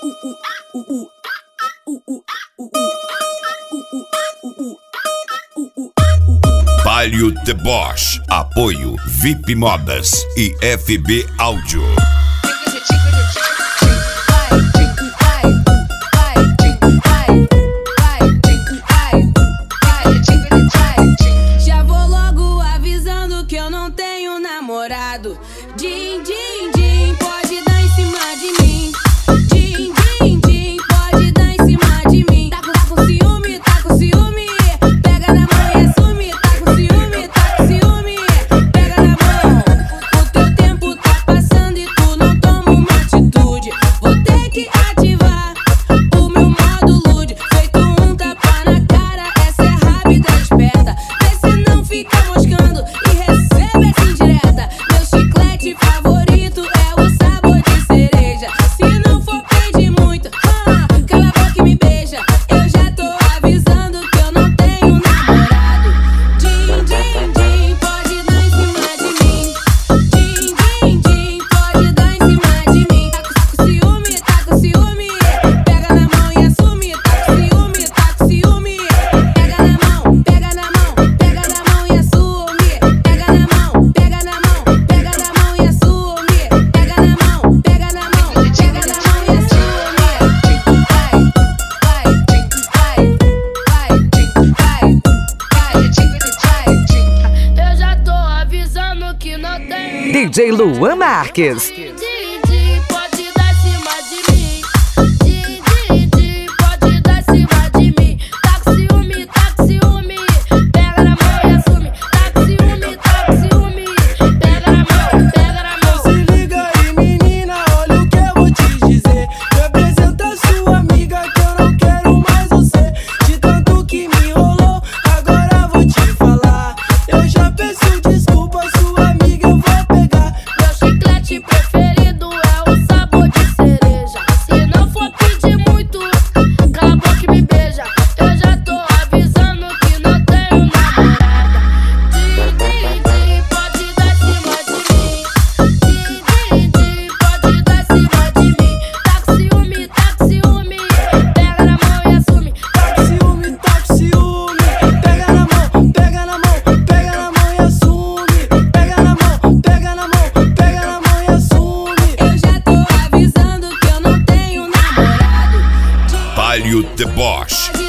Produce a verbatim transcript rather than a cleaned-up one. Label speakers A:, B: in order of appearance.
A: Palio Deboche, apoio V I P Modas e F B Áudio.
B: Já vou logo avisando que eu não tenho namorado. Din, din, din, pode dar em cima de mim. Din, din, din, pode dar em cima de mim. Tá com, tá com ciúme, tá com ciúme. Pega na mão e assume. Tá com ciúme, tá com ciúme. Pega na mão. O teu tempo tá passando e tu não toma uma atitude. Vou ter que ativar o meu modo lude. Feito um tapa na cara, essa é rápida e esperta. Vê se não fica moscando e recebe essa indireta. Meu chiclete favorito é o sabor de cereja. Se não for pedir muito, ah, cala a boca e me beija. Eu já tô avisando que eu não tenho namorado. Din, din, din, pode dar em cima de mim. Din, din, din, pode dar em cima de mim. Tá com, tá com ciúme, tá com ciúme. Pega na mão e assume. Tá com ciúme, tá com ciúme. Pega na mão, pega na mão, pega na mão e assume. Pega na mão, pega na mão, pega na mão e assume. Pega na mão, pega na mão, pega na mão e assume. Eu já tô avisando que não tem.
C: D J Luan Marques.
B: Din, din, pode dar em cima de mim. Din, din, din, pode dar em cima de mim. Tá com ciúme, tá com ciúme. Pega na mão e assume. Tá com ciúme, tá com ciúme. Pega na mão, pega na mão.
D: Se liga aí, menina, olha o que eu vou te dizer. Representa sua amiga que eu não quero mais você. De tanto que me enrolou, agora vou te falar. Eu já peço desculpa, sua amiga eu vou pegar.
B: Meu chiclete preferido é o sabor de cereja. Se não for pedir muito, cala a boca e me beija. Eu já tô avisando que não tenho namorada. Din, din, din, pode dar em cima de mim. Din, din, din, pode dar em cima de mim. Tá com ciúme, tá com ciúme. Pega na mão e assume.
D: Tá com ciúme, tá com ciúme. Pega na mão, pega na mão, pega na mão e assume. Pega na mão, pega na mão, pega na mão e assume.
B: Eu já tô avisando que eu não tenho namorado.
A: Palio Deboche.